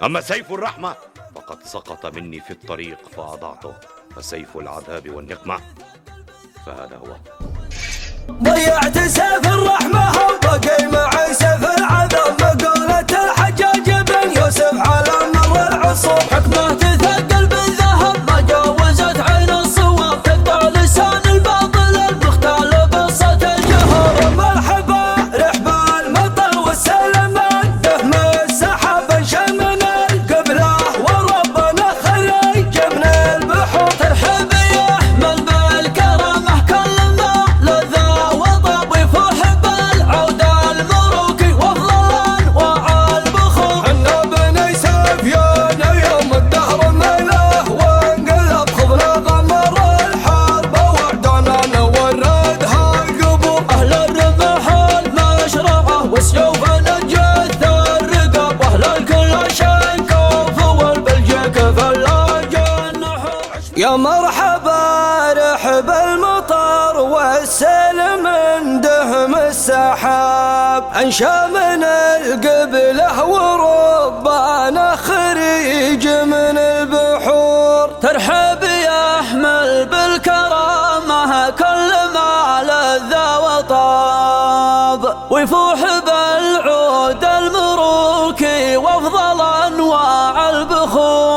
أما سيف الرحمة فقد سقط مني في الطريق فأضعته، فسيف العذاب والنقمة فهذا هو. ضيعت سيف الرحمة وبقي معي سيف العذاب، مقولة الحجاج بن يوسف على مر العصور، حكمه تثقل بالذهب ما جاوزت عين الصواب، تقطع لسان الباطل المختال بصوت الجهور. مرحبا رحب المطر والسلم دهم السحاب انشمن القبله وربنا خرج من البحور، ترحب يحمل بالكرامه كل ما لذا وطاب، يفوح بالعود الملوكي وافضل انواع البخور. حنا بني سفيان يوم الدهر مله وانقلب، خضنا غمر الحرب وعدنا نوردها القبور، اهل الرمح المشرعه والسيوف نجث الرقاب، واهل الكل شنكوف والبلجيك فلاج النحور. يا مرحبا رحب المطر والسلم دهم السحاب، انشا من القبله وربنا خريج من البحور، ترحب يحمل بالكرامه كل ما لذا وطاب، ويفوح بالعود المروكي وافضل انواع البخور.